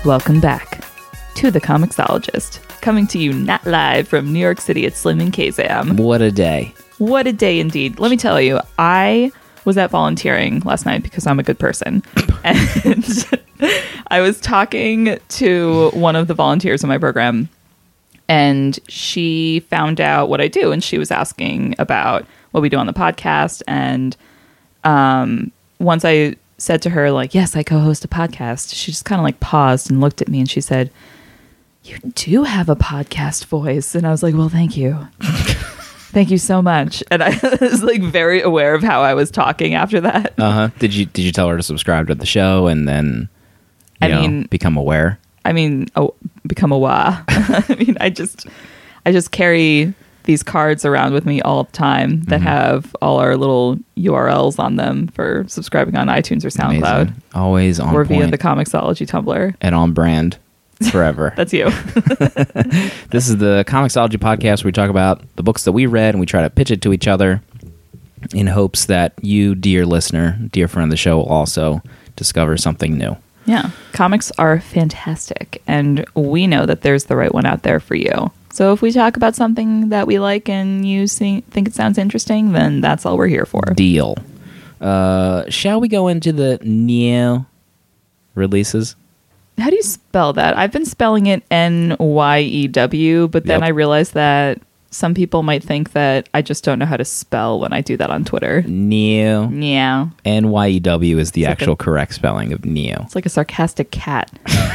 Welcome back to The Comixologist, coming to you not live from New York City at Slim and Kazam. What a day. What a day indeed. Let me tell you, I was at volunteering last night because I'm a good person. And I was talking to one of the volunteers in my program, and she found out what I do, and she was asking about what we do on the podcast. And once I said to her, like, yes, I co-host a podcast, she just kind of like paused and looked at me and she said, you do have a podcast voice. And I was like, well, thank you. Thank you so much. And I was like very aware of how I was talking after that. Did you tell her to subscribe to the show and then become aware? Become aware. I just carry these cards around with me all the time that have all our little URLs on them for subscribing on iTunes or SoundCloud. Amazing. Always on or point. via the Comixology Tumblr. And on brand forever. That's you. This is the Comixology podcast where we talk about the books that we read and we try to pitch it to each other in hopes that you, dear listener, dear friend of the show, will also discover something new. Yeah. Comics are fantastic, and we know that there's the right one out there for you. So if we talk about something that we like and you think it sounds interesting, then that's all we're here for. Deal. Shall we go into the new releases? How do you spell that? I've been spelling it Nyew, but then I realized that some people might think that I just don't know how to spell when I do that on Twitter. New. Yeah. Nyew is the actual correct spelling of new. It's like a sarcastic cat.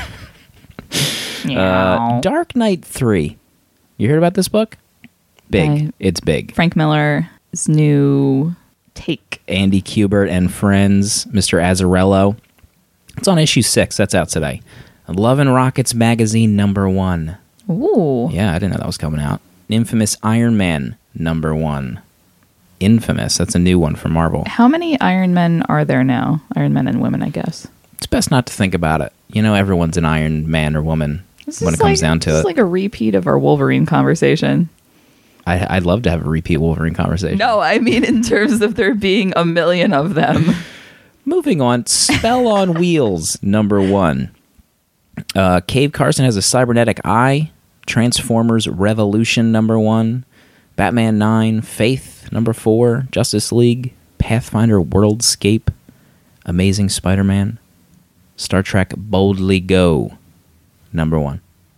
Dark Knight 3. You heard about this book? Big. It's big. Frank Miller's new take. Andy Kubert and Friends, Mr. Azzarello. It's on issue 6. That's out today. Love and Rockets Magazine #1. Ooh. Yeah, I didn't know that was coming out. Infamous Iron Man #1. Infamous. That's a new one from Marvel. How many Iron Men are there now? Iron Men and women, I guess. It's best not to think about it. You know, everyone's an Iron Man or woman when it comes down to it. It's like a repeat of our Wolverine conversation. I'd love to have a repeat Wolverine conversation. No, I mean in terms of there being a million of them. Moving on, Spell on Wheels #1. Cave Carson has a cybernetic eye. Transformers Revolution #1. Batman 9, Faith #4. Justice League, Pathfinder Worldscape, Amazing Spider-Man, Star Trek Boldly Go #1.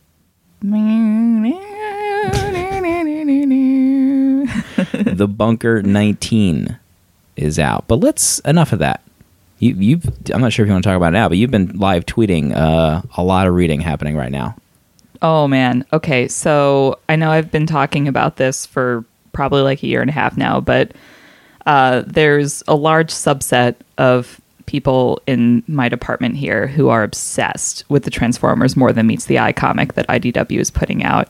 The Bunker 19 is out. But enough of that. I'm not sure if you want to talk about it now, but you've been live tweeting a lot of reading happening right now. Oh, man. Okay, so I know I've been talking about this for probably like a year and a half now, but there's a large subset of people in my department here who are obsessed with the Transformers More Than Meets the Eye comic that IDW is putting out.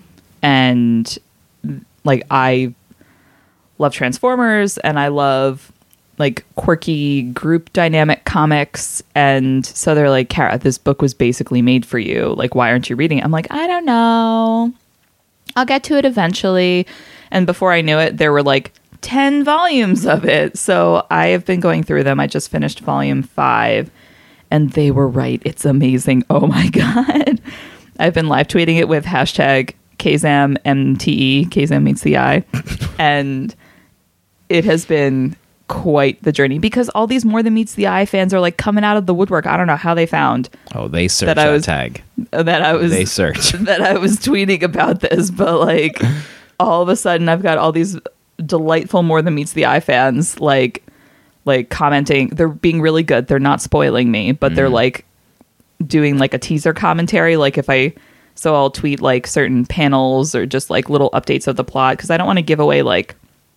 And like, I love Transformers and I love like quirky group dynamic comics. And so they're like, Kara, this book was basically made for you. Like, why aren't you reading it? I'm like, I don't know. I'll get to it eventually. And before I knew it, there were like 10 volumes of it. So I have been going through them. I just finished volume 5 and they were right. It's amazing. Oh my God. I've been live tweeting it with hashtag KazamMTE, Kazam Meets the Eye. And it has been quite the journey because all these More Than Meets the Eye fans are like coming out of the woodwork. I don't know how they found. Oh, they searched that tag. They searched. That I was tweeting about this, but like all of a sudden I've got all these delightful More Than Meets the Eye fans like commenting. They're being really good. They're not spoiling me, but they're like doing like a teaser commentary. Like so I'll tweet like certain panels or just like little updates of the plot because I don't want to give away like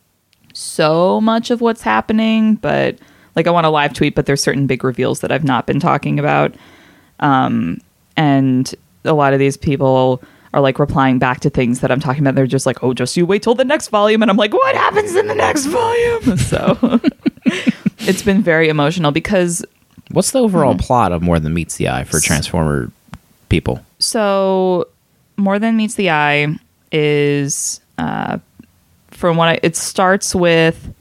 so much of what's happening, but like I want to live tweet, but there's certain big reveals that I've not been talking about. And a lot of these people are like replying back to things that I'm talking about. They're just like, oh, just you wait till the next volume. And I'm like, what happens in the next volume? So it's been very emotional because... What's the overall plot of More Than Meets the Eye for Transformer people? So More Than Meets the Eye is... from what it starts with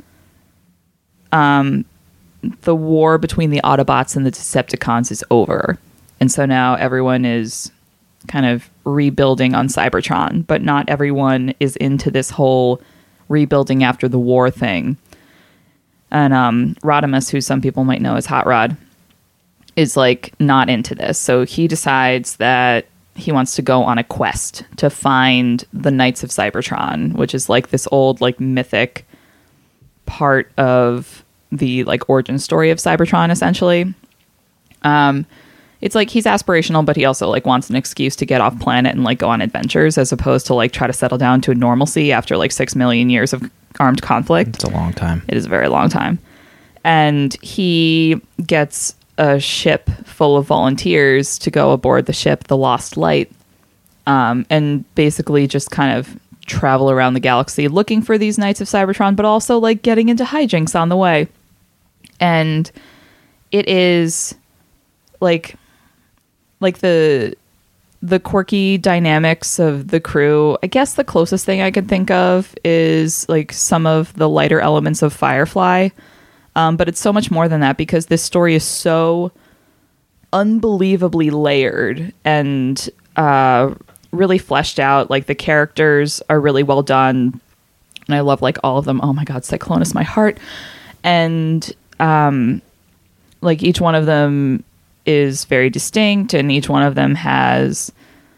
the war between the Autobots and the Decepticons is over. And so now everyone is kind of rebuilding on Cybertron, but not everyone is into this whole rebuilding after the war thing. And Rodimus, who some people might know as Hot Rod, is like not into this. So he decides that he wants to go on a quest to find the Knights of Cybertron, which is like this old like mythic part of the like origin story of Cybertron, essentially. It's like he's aspirational, but he also like wants an excuse to get off planet and like go on adventures, as opposed to like try to settle down to a normalcy after like 6 million years of armed conflict. It's a long time. It is a very long time. And he gets a ship full of volunteers to go aboard the ship, the Lost Light, and basically just kind of travel around the galaxy looking for these Knights of Cybertron, but also like getting into hijinks on the way. And it is like the quirky dynamics of the crew. I guess the closest thing I could think of is like some of the lighter elements of Firefly. But it's so much more than that, because this story is so unbelievably layered and really fleshed out. Like the characters are really well done, and I love like all of them. Oh my God, Cyclonus, my heart. And like each one of them is very distinct, and each one of them has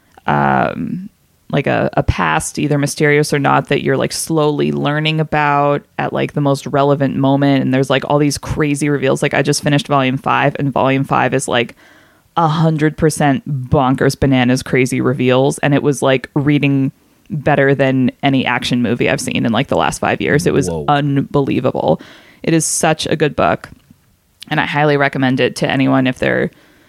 like a past, either mysterious or not, that you're like slowly learning about at like the most relevant moment. And there's like all these crazy reveals. Like I just finished volume 5, and volume 5 is like 100% bonkers bananas crazy reveals, and it was like reading better than any action movie I've seen in like the last 5 years. It was unbelievable. It is such a good book, and I highly recommend it to anyone if they're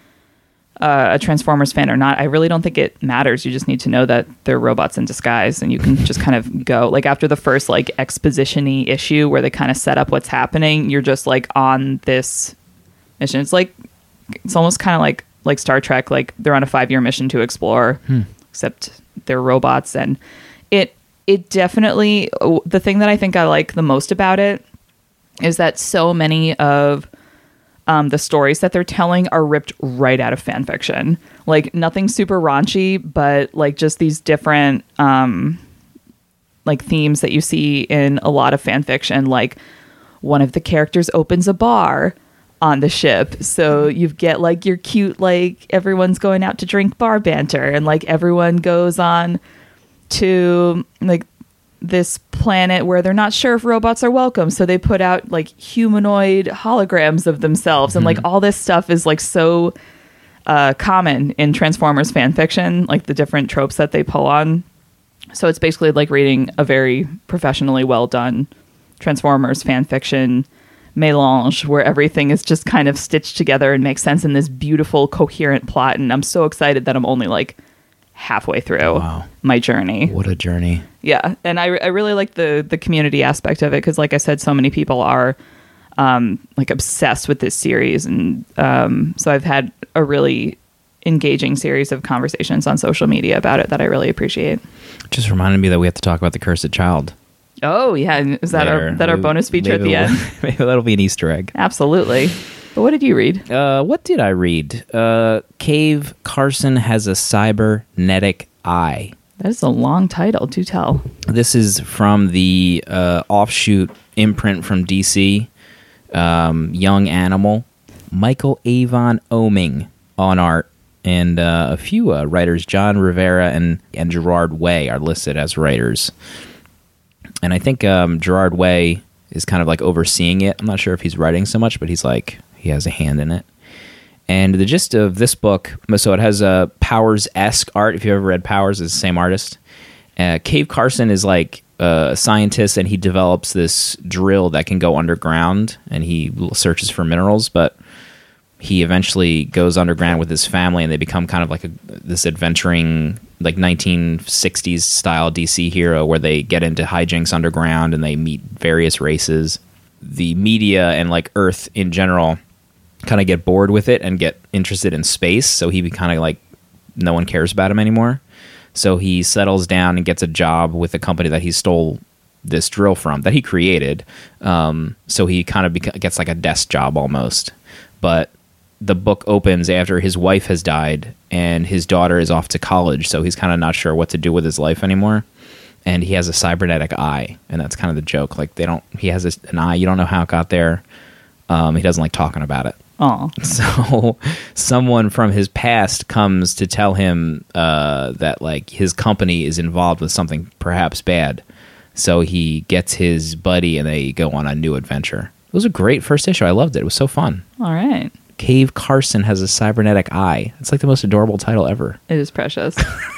a Transformers fan or not. I really don't think it matters. You just need to know that they're robots in disguise, and you can just kind of go like after the first like exposition-y issue where they kind of set up what's happening, you're just like on this mission. It's almost kind of like Star Trek, like they're on a 5-year mission to explore, except they're robots. And it definitely, the thing that I think I like the most about it is that so many of the stories that they're telling are ripped right out of fan fiction. Like nothing super raunchy, but like just these different like themes that you see in a lot of fan fiction. Like one of the characters opens a bar on the ship, so you get like your cute like everyone's going out to drink bar banter, and like everyone goes on to like this planet where they're not sure if robots are welcome, so they put out like humanoid holograms of themselves. And like all this stuff is like so common in Transformers fan fiction, like the different tropes that they pull on. So it's basically like reading a very professionally well done Transformers fan fiction melange where everything is just kind of stitched together and makes sense in this beautiful coherent plot. And I'm so excited that I'm only like halfway through my journey. What a journey. Yeah. And I really like the community aspect of it, because like I said, so many people are like obsessed with this series. And so I've had a really engaging series of conversations on social media about it that I really appreciate. Just reminded me that we have to talk about the Cursed Child. Oh yeah. Is that our bonus feature at the end? Maybe that'll be an Easter egg. Absolutely. But what did you read? What did I read? Cave Carson Has a Cybernetic Eye. That is a long title. Do tell. This is from the offshoot imprint from DC, Young Animal. Michael Avon Oeming on art, and a few writers, John Rivera and Gerard Way, are listed as writers. And I think Gerard Way is kind of like overseeing it. I'm not sure if he's writing so much, but he has a hand in it. And the gist of this book, so it has a Powers-esque art. If you've ever read Powers, it's the same artist. Cave Carson is like a scientist, and he develops this drill that can go underground, and he searches for minerals, but he eventually goes underground with his family, and they become kind of like this adventuring, like 1960s style DC hero, where they get into hijinks underground and they meet various races. The media and like Earth in general kind of get bored with it and get interested in space, so he kind of like no one cares about him anymore. So he settles down and gets a job with a company that he stole this drill from, that he created. So he kind of gets like a desk job almost, but the book opens after his wife has died and his daughter is off to college, so he's kind of not sure what to do with his life anymore. And he has a cybernetic eye, and that's kind of the joke. Like he has an eye, you don't know how it got there. He doesn't like talking about it. Oh, so someone from his past comes to tell him that like his company is involved with something perhaps bad. So he gets his buddy and they go on a new adventure. It was a great first issue. I loved it. It was so fun. all right. Cave Carson has a cybernetic eye. It's like the most adorable title ever. It is precious.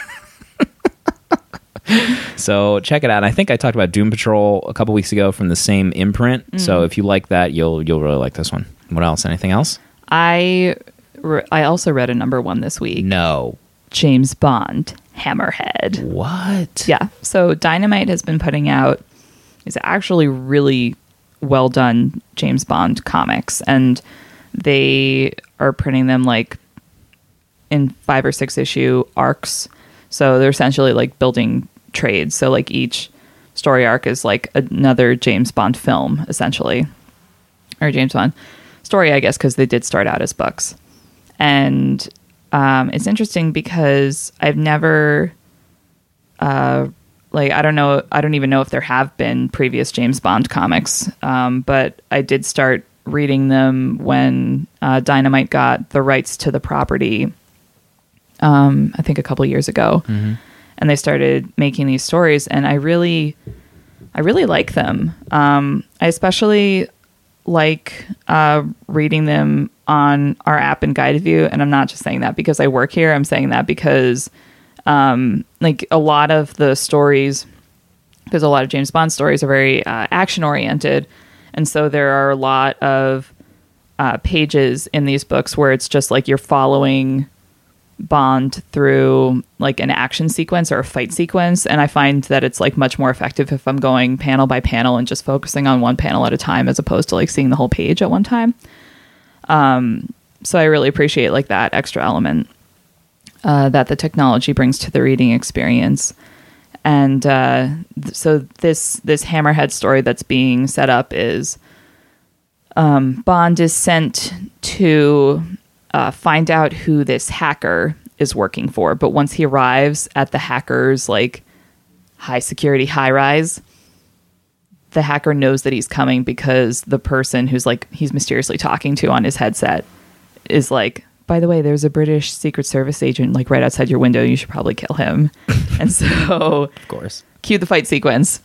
So check it out. And I think I talked about Doom Patrol a couple weeks ago from the same imprint. So if you like that, you'll really like this one. What else? Anything else? I also read a number one this week. No. James Bond, Hammerhead. What? Yeah. So Dynamite has been putting out is actually really well done James Bond comics, and they are printing them like in 5 or 6 issue arcs. So they're essentially like building trades. So like each story arc is like another James Bond film, essentially, or James Bond story, I guess, because they did start out as books. And it's interesting because I've never I don't even know if there have been previous James Bond comics, but I did start reading them when Dynamite got the rights to the property, I think a couple years ago. Mm-hmm. And they started making these stories, and I really like them. I especially like reading them on our app in Guided View, and I'm not just saying that because I work here. I'm saying that because like a lot of the stories, because a lot of James Bond stories are very action oriented, and so there are a lot of pages in these books where it's just like you're following Bond through like an action sequence or a fight sequence, and I find that it's like much more effective if I'm going panel by panel and just focusing on one panel at a time as opposed to like seeing the whole page at one time. So I really appreciate like that extra element that the technology brings to the reading experience. And so this Hammerhead story that's being set up is Bond is sent to find out who this hacker is working for. But once he arrives at the hacker's like high security high rise, the hacker knows that he's coming because the person who's like he's mysteriously talking to on his headset is like, by the way, there's a British Secret Service agent like right outside your window. You should probably kill him. And so, of course, cue the fight sequence.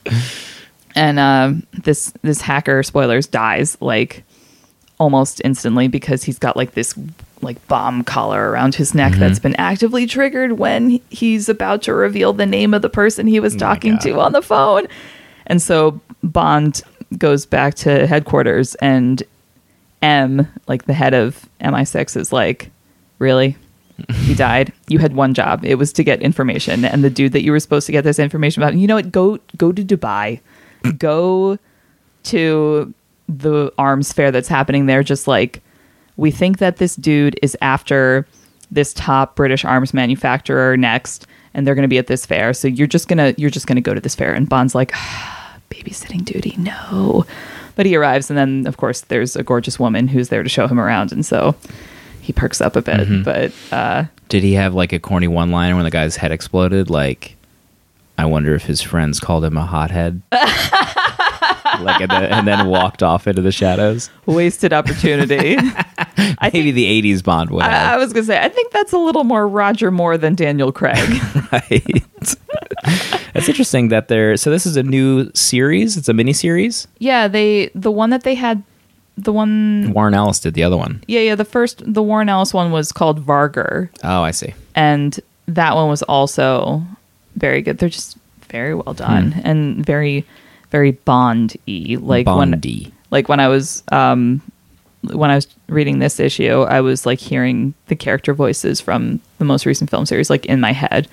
And this hacker, spoilers, dies like almost instantly because he's got like this like bomb collar around his neck that's been actively triggered when he's about to reveal the name of the person he was talking to on the phone. And so Bond goes back to headquarters, and M, like the head of MI6, is like, really? He died? You had one job. It was to get information. And the dude that you were supposed to get this information about, you know what? Go to Dubai. Go to the arms fair that's happening there. Just like, we think that this dude is after this top British arms manufacturer next, and they're going to be at this fair. So you're just gonna go to this fair. And Bond's like, babysitting duty, no. But he arrives, and then of course there's a gorgeous woman who's there to show him around, and so he perks up a bit. But did he have like a corny one-liner when the guy's head exploded? Like, I wonder if his friends called him a hothead. Like, and then walked off into the shadows. Wasted opportunity. Maybe the 80s Bond would have. I was going to say, I think that's a little more Roger Moore than Daniel Craig. Right. It's interesting that so this is a new series. It's a mini-series. Yeah, the one that they had, the one... Warren Ellis did the other one. Yeah, the Warren Ellis one was called Vargur. Oh, I see. And that one was also very good. They're just very well done and very... very Bond-y. Like Bond-y. when I was reading this issue, I was like hearing the character voices from the most recent film series like in my head.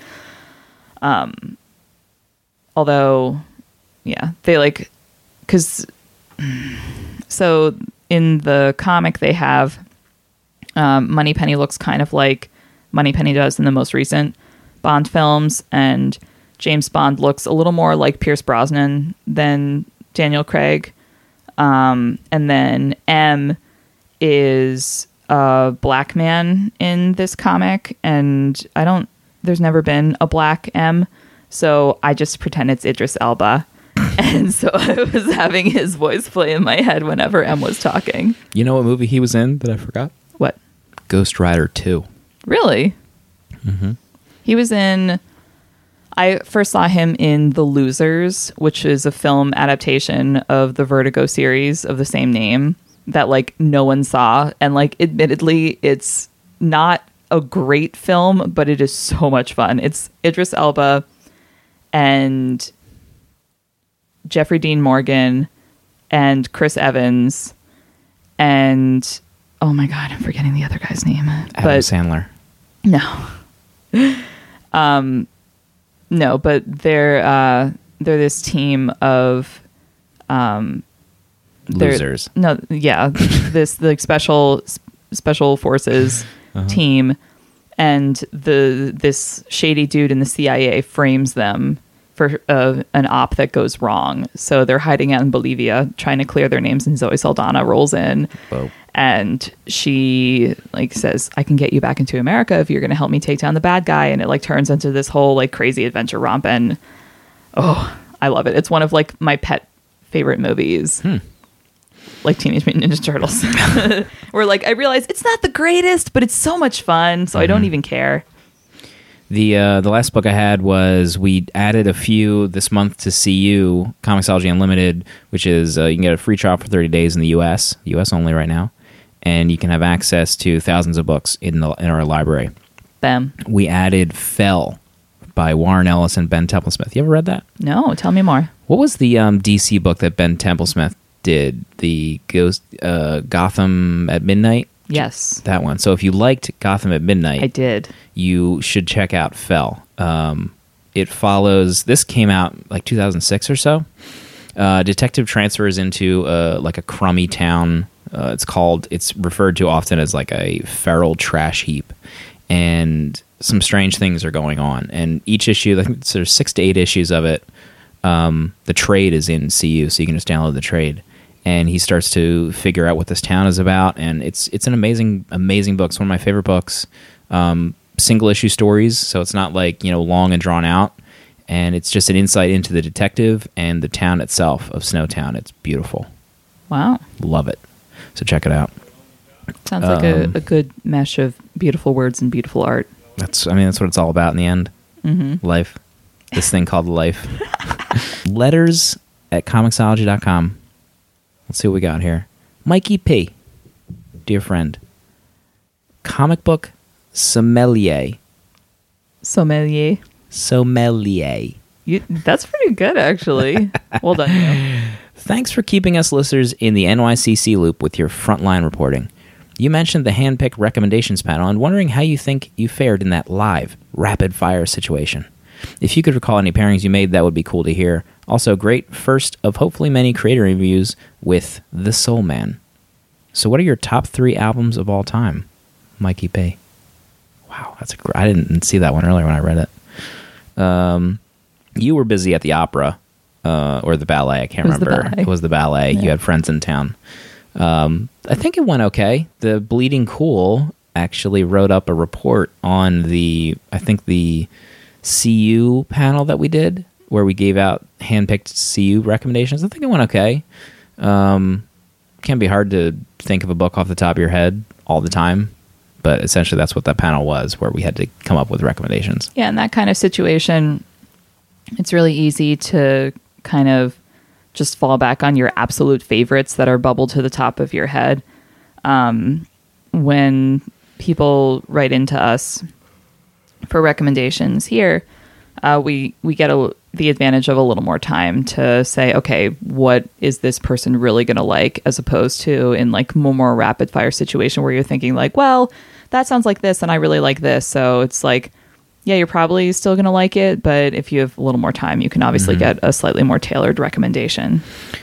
Although, yeah, they like, because so in the comic they have Moneypenny looks kind of like Moneypenny does in the most recent Bond films, and James Bond looks a little more like Pierce Brosnan than Daniel Craig. And then M is a black man in this comic, and there's never been a black M, so I just pretend it's Idris Elba. And so I was having his voice play in my head whenever M was talking. You know what movie he was in that I forgot? What? Ghost Rider 2. Really? Mm-hmm. He was in... I first saw him in The Losers, which is a film adaptation of the Vertigo series of the same name that, like, no one saw. And, like, admittedly, it's not a great film, but it is so much fun. It's Idris Elba and Jeffrey Dean Morgan and Chris Evans and... Oh, my God, I'm forgetting the other guy's name. Adam Sandler. No. No, but they're this team of losers. No, yeah, this like special forces team, and this shady dude in the CIA frames them for an op that goes wrong. So they're hiding out in Bolivia, trying to clear their names, and Zoe Saldana rolls in. Whoa. And she like says, I can get you back into America if you're going to help me take down the bad guy. And it like turns into this whole like crazy adventure romp. And I love it. It's one of like my pet favorite movies. Like Teenage Mutant Ninja Turtles. Where like I realize it's not the greatest, but it's so much fun. So I don't even care. The last book I had was we added a few this month to CU, Comixology Unlimited, which is you can get a free trial for 30 days in the US only right now. And you can have access to thousands of books in our library. Bam. We added Fell by Warren Ellis and Ben Templesmith. You ever read that? No, tell me more. What was the DC book that Ben Templesmith did? The Gotham at Midnight? Yes. That one. So if you liked Gotham at Midnight... I did. You should check out Fell. It follows... This came out like 2006 or so. Detective transfers into like a crummy town. It's referred to often as like a feral trash heap, and some strange things are going on. And each issue, I think there's 6 to 8 issues of it. The trade is in CU, so you can just download the trade. And he starts to figure out what this town is about, and it's an amazing book. It's one of my favorite books. Single issue stories, so it's not like long and drawn out. And it's just an insight into the detective and the town itself of Snowtown. It's beautiful. Wow, love it. So check it out. Sounds like a good mesh of beautiful words and beautiful art. That's what it's all about in the end. Mm-hmm. Life. This thing called life. Letters at Comixology.com. Let's see what we got here. Mikey P. Dear friend. Comic book sommelier. Sommelier. That's pretty good, actually. Well done, you. Thanks for keeping us listeners in the NYCC loop with your frontline reporting. You mentioned the handpicked recommendations panel and wondering how you think you fared in that live, rapid-fire situation. If you could recall any pairings you made, that would be cool to hear. Also, great first of hopefully many creator reviews with The Soul Man. So what are your top 3 albums of all time? Mikey P. Wow, I didn't see that one earlier when I read it. You were busy at the opera. Or the ballet, I can't remember. It was the ballet. Yeah. You had friends in town. I think it went okay. The Bleeding Cool actually wrote up a report on the CU panel that we did, where we gave out handpicked CU recommendations. I think it went okay. Can be hard to think of a book off the top of your head all the time, but essentially that's what that panel was, where we had to come up with recommendations. Yeah, in that kind of situation, it's really easy to kind of just fall back on your absolute favorites that are bubbled to the top of your head. When people write into us for recommendations here, we get the advantage of a little more time to say, okay, what is this person really going to like, as opposed to in like more rapid fire situation where you're thinking like, well, that sounds like this and I really like this. So it's like, yeah, you're probably still going to like it, but if you have a little more time, you can obviously get a slightly more tailored recommendation.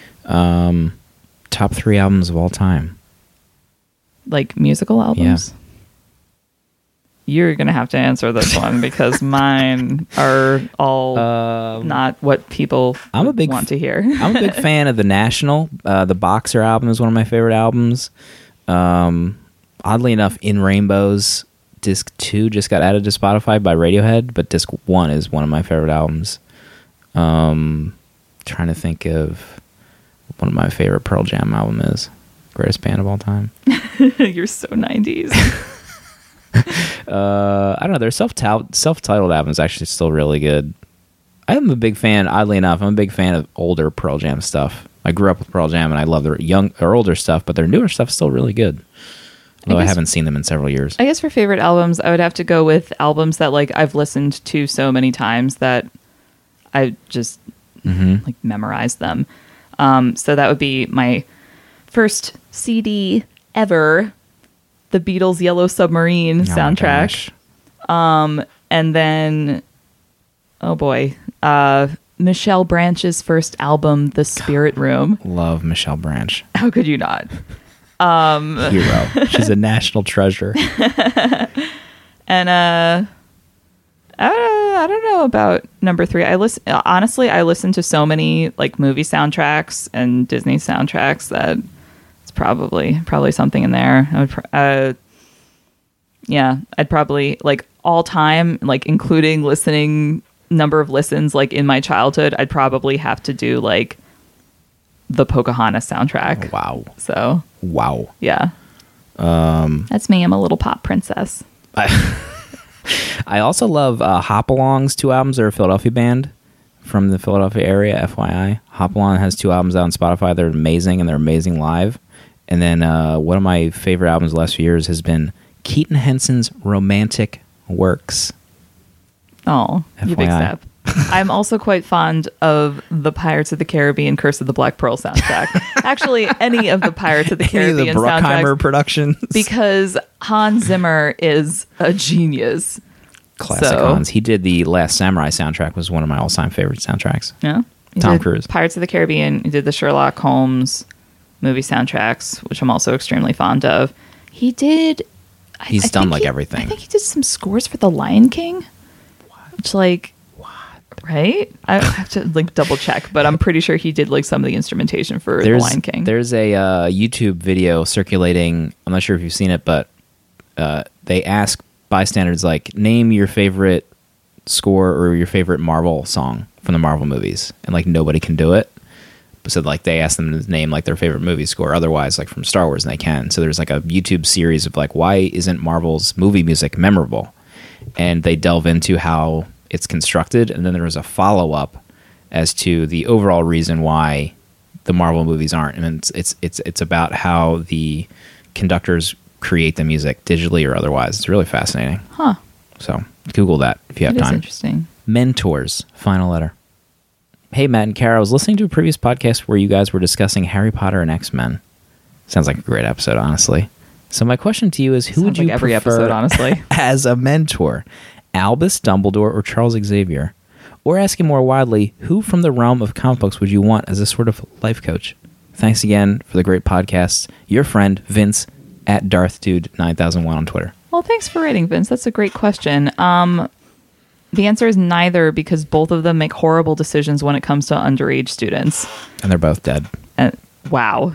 Top 3 albums of all time. Like musical albums? Yeah. You're going to have to answer this one because mine are all not what people want to hear. I'm a big fan of The National. The Boxer album is one of my favorite albums. Oddly enough, In Rainbows Disc 2 just got added to Spotify by Radiohead, but Disc 1 is one of my favorite albums. Trying to think of one of my favorite Pearl Jam album is. Greatest band of all time. You're so 90s. I don't know. Their self-titled album is actually still really good. I'm a big fan, oddly enough, I'm a big fan of older Pearl Jam stuff. I grew up with Pearl Jam, and I love their older stuff, but their newer stuff is still really good. Although I haven't seen them in several years. I guess for favorite albums, I would have to go with albums that like I've listened to so many times that I just like memorized them. So that would be my first CD ever, the Beatles' Yellow Submarine soundtrack. And then, oh boy, Michelle Branch's first album, The Spirit Room. Love Michelle Branch. How could you not? Hero. She's a national treasure. And I don't know about number 3. I listen to so many like movie soundtracks and Disney soundtracks that it's probably something in there. I'd probably like all time, like including listening number of listens like in my childhood, I'd probably have to do like the Pocahontas soundtrack. Wow. So wow. Yeah. That's me. I'm a little pop princess. I also love Hopalong's 2 albums. They're a Philadelphia band from the Philadelphia area, FYI. Hopalong has 2 albums out on Spotify. They're amazing, and they're amazing live. And then one of my favorite albums the last few years has been Keaton Henson's Romantic Works. Oh, FYI. You big step. I'm also quite fond of the Pirates of the Caribbean Curse of the Black Pearl soundtrack. Actually, any of the Pirates of the Caribbean the Bruckheimer soundtracks. productions. Because Hans Zimmer is a genius. Classic Hans. He did the Last Samurai soundtrack, was one of my all-time favorite soundtracks. Yeah. Tom Cruise. Pirates of the Caribbean. He did the Sherlock Holmes movie soundtracks, which I'm also extremely fond of. He did... He's done like everything. I think he did some scores for The Lion King. Which like... Right? I have to like double check, but I'm pretty sure he did like some of the instrumentation for The Lion King. There's a YouTube video circulating. I'm not sure if you've seen it, but they ask bystanders like, name your favorite score or your favorite Marvel song from the Marvel movies, and like nobody can do it. So like they ask them to name like their favorite movie score, otherwise like from Star Wars, and they can. So there's like a YouTube series of like, why isn't Marvel's movie music memorable? And they delve into how it's constructed, and then there was a follow-up as to the overall reason why the Marvel movies aren't. And it's about how the conductors create the music digitally or otherwise. It's really fascinating. Huh. So Google that if you have time. Interesting. Mentors, final letter. Hey, Matt and Kara, I was listening to a previous podcast where you guys were discussing Harry Potter and X-Men. Sounds like a great episode, honestly. So my question to you is, who would you every prefer episode, honestly, as a mentor? Albus Dumbledore or Charles Xavier? Or asking more widely, who from the realm of comic books would you want as a sort of life coach? Thanks again for the great podcasts. Your friend, Vince, at DarthDude9001 on Twitter. Well, thanks for writing, Vince. That's a great question. The answer is neither, because both of them make horrible decisions when it comes to underage students. And they're both dead. Wow.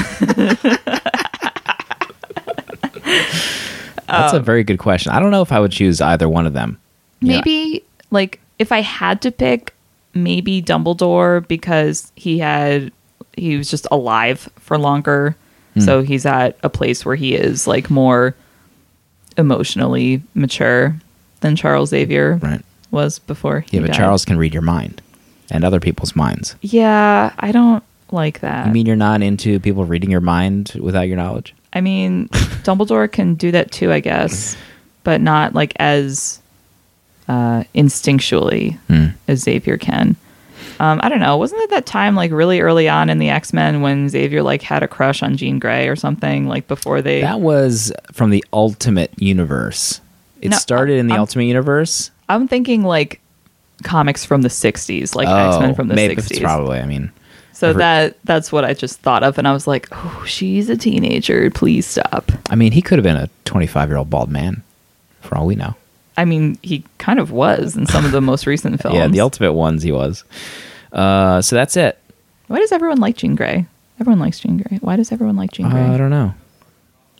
That's a very good question. I don't know if I would choose either one of them. Maybe, like, if I had to pick, maybe Dumbledore, because he was just alive for longer. So he's at a place where he is, like, more emotionally mature than Charles Xavier was before he died. Charles can read your mind and other people's minds. Yeah, I don't like that. You mean you're not into people reading your mind without your knowledge? I mean, Dumbledore can do that too, I guess, but not like as instinctually as Xavier can. I don't know. Wasn't it that time like really early on in the X-Men when Xavier like had a crush on Jean Grey or something, like before they... That was from the Ultimate Universe. It started in the Ultimate Universe. I'm thinking like comics from the 60s, like X-Men from the 60s. Probably, I mean... So that's what I just thought of, and I was like, oh, she's a teenager. Please stop. I mean, he could have been a 25-year-old bald man, for all we know. I mean, he kind of was in some of the most recent films. Yeah, the Ultimate ones he was. So that's it. Why does everyone like Jean Grey? Everyone likes Jean Grey. Why does everyone like Jean Grey? I don't know.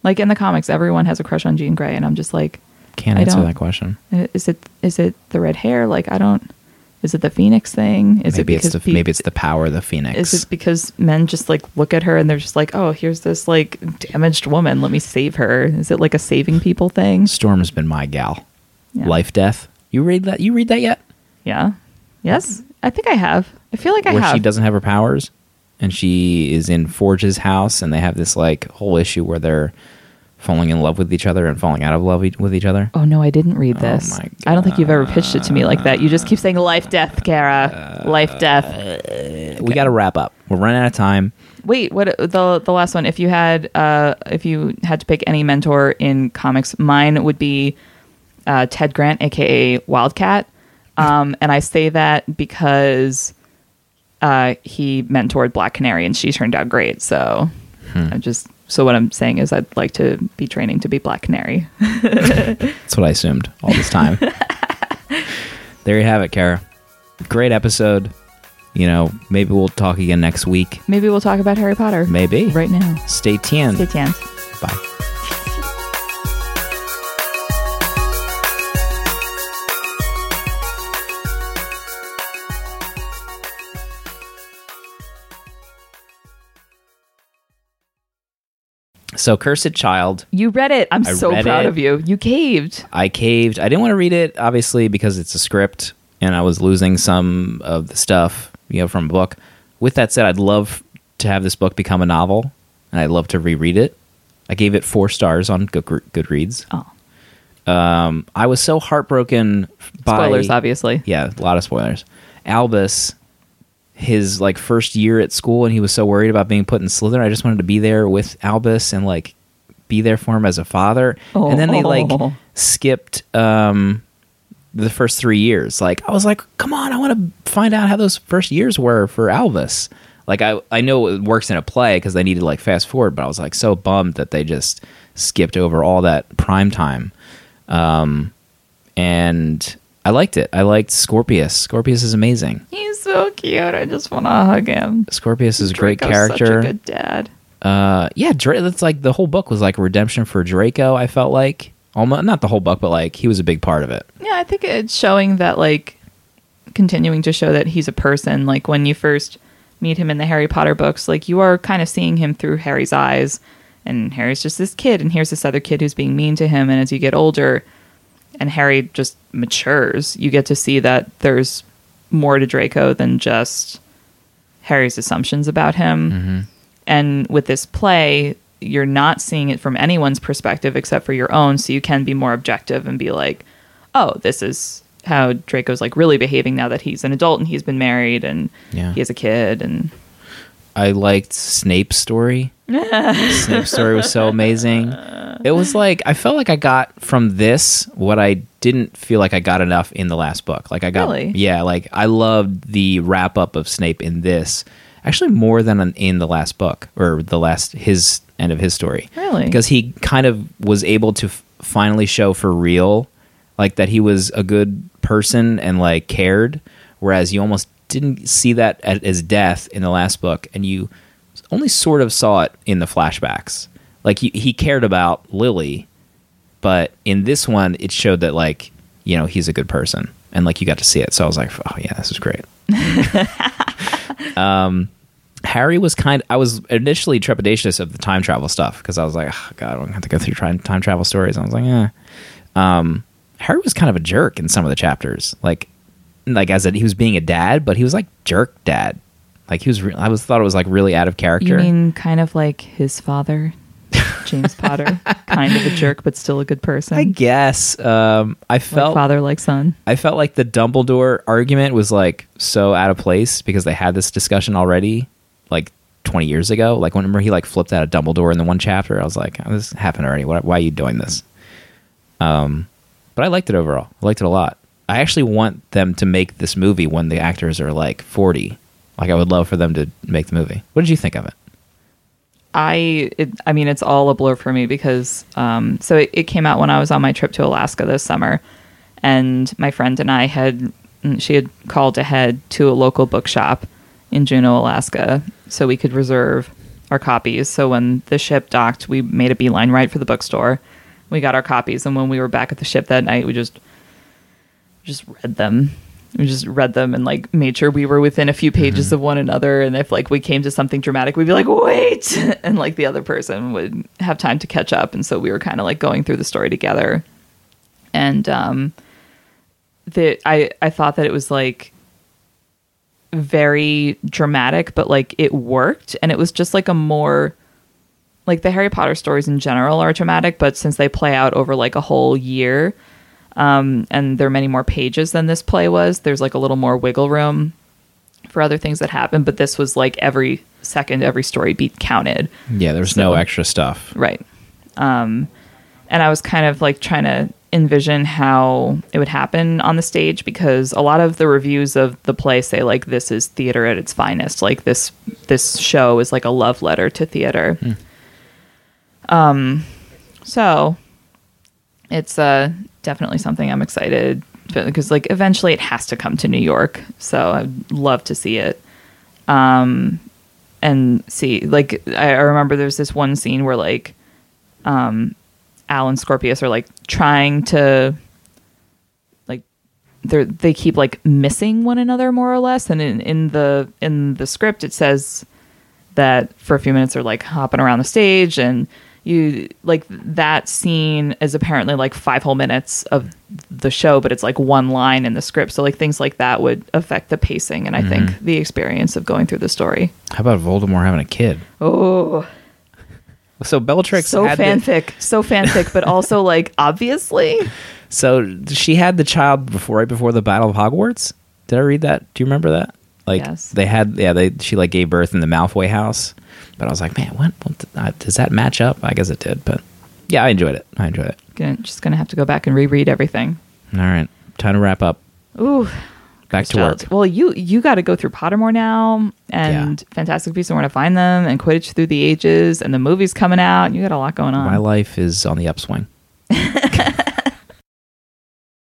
Like in the comics, everyone has a crush on Jean Grey, and I'm just like, Can't I answer don't- that question. is it the red hair? Like I don't. Is it the Phoenix thing? Is Maybe it because maybe it's the power of the Phoenix. Is it because men just like look at her and they're just like, oh, here's this like damaged woman. Let me save her. Is it like a saving people thing? Storm's been my gal. Yeah. Life Death. You read that? You read that yet? Yeah. Yes. I think I have. I feel like I Where have. she doesn't have her powers, and she is in Forge's house, and they have this like whole issue where they're falling in love with each other and falling out of love with each other. Oh no, I didn't read this. my I don't think you've ever pitched it to me like that. You just keep saying life, death, Kara. Life, death. We got to wrap up. We're running out of time. Wait, what the last one? If you had to pick any mentor in comics, mine would be Ted Grant, aka Wildcat. And I say that because he mentored Black Canary and she turned out great. So so what I'm saying is I'd like to be training to be Black Canary. That's what I assumed all this time. There you have it, Kara. Great episode. You know, maybe we'll talk again next week. Maybe we'll talk about Harry Potter. Maybe. Right now. Stay tuned. Stay tuned. Bye. So, Cursed Child. You read it. I'm I so read proud it. of you. You caved. I caved. I didn't want to read it, obviously, because it's a script, and I was losing some of the stuff, from a book. With that said, I'd love to have this book become a novel, and I'd love to reread it. I gave it 4 stars on Goodreads. Oh. I was so heartbroken by... Spoilers, obviously. Yeah, a lot of spoilers. Albus, his first year at school, and he was so worried about being put in Slytherin. I just wanted to be there with Albus and be there for him as a father. Oh. And then they skipped the first 3 years. I was like, come on, I want to find out how those first years were for Albus. I know it works in a play because they needed fast forward, but I was so bummed that they just skipped over all that prime time. And I liked it. I liked Scorpius. Scorpius is amazing. He's so cute. I just want to hug him. Scorpius is a great Draco's character. Such a good dad. Yeah, that's the whole book was a redemption for Draco. I felt like almost not the whole book, but he was a big part of it. Yeah, I think it's showing that continuing to show that he's a person. When you first meet him in the Harry Potter books, you are kind of seeing him through Harry's eyes, and Harry's just this kid, and here's this other kid who's being mean to him. And as you get older, and Harry just matures, you get to see that there's more to Draco than just Harry's assumptions about him. Mm-hmm. And with this play, you're not seeing it from anyone's perspective except for your own, so you can be more objective and be like, oh, this is how Draco's really behaving now that he's an adult and he's been married and he has a kid. And I liked Snape's story. Snape's story was so amazing. It was I felt like I got from this what I didn't feel like I got enough in the last book. I got, really? Yeah, I loved the wrap up of Snape in this, actually more than in the last book or his end of his story. Really? Because he kind of was able to finally show for real, that he was a good person and cared, whereas you almost didn't see that as death in the last book, and you only sort of saw it in the flashbacks. He cared about Lily, but in this one, it showed that he's a good person, and you got to see it. So I was like, oh yeah, this is great. Harry was I was initially trepidatious of the time travel stuff because I was like, oh god, I'm gonna have to go through time travel stories. And I was like, Harry was kind of a jerk in some of the chapters, he was being a dad, but he was jerk dad. He was. I thought it was really out of character. you mean kind of like his father, James Potter, kind of a jerk but still a good person? I guess. I felt father like son. I felt like the Dumbledore argument was so out of place because they had this discussion already 20 years ago. Whenever he flipped out of Dumbledore in the one chapter, I was like, oh, this happened already. Why are you doing this? But I liked it overall. I liked it a lot. I actually want them to make this movie when the actors are 40. I would love for them to make the movie. What did you think of it? I mean, it's all a blur for me because it came out when I was on my trip to Alaska this summer, and my friend and I had called ahead to a local bookshop in Juneau, Alaska, so we could reserve our copies. So when the ship docked, we made a beeline right for the bookstore. We got our copies, and when we were back at the ship that night, we just read them. We just read them and like made sure we were within a few pages of one another. And if like we came to something dramatic, we'd be like, wait, and like the other person would have time to catch up. And so we were kind of like going through the story together. And I thought that it was like very dramatic, but like it worked. And it was just like a more like the Harry Potter stories in general are dramatic, but since they play out over like a whole year, and there are many more pages than this play was, there's like a little more wiggle room for other things that happen. But this was like every second, every story beat counted. Yeah, there's no extra stuff. Right. And I was kind of like trying to envision how it would happen on the stage, because a lot of the reviews of the play say like this is theater at its finest. Like this show is like a love letter to theater. So it's definitely something I'm excited because like eventually it has to come to New York. So I'd love to see it. And see, like, I remember there's this one scene where like Al and Scorpius are like trying to like they keep like missing one another more or less. And in the script it says that for a few minutes they're like hopping around the stage, and you like that scene is apparently like 5 whole minutes of the show, but it's like one line in the script. So like things like that would affect the pacing and I think the experience of going through the story. How about Voldemort having a kid? Oh, so Bellatrix so fanfic, but also like obviously. So she had the child right before the Battle of Hogwarts. Did I read that? Do you remember that? Like yes. She like gave birth in the Malfoy house. But I was like, man, what does that match up? I guess it did, but yeah, I enjoyed it. Just gonna have to go back and reread everything. All right, time to wrap up. Ooh, back to work. Well, you got to go through Pottermore now, and Fantastic Beasts and Where to Find Them, and Quidditch Through the Ages, and the movie's coming out. You got a lot going on. My life is on the upswing.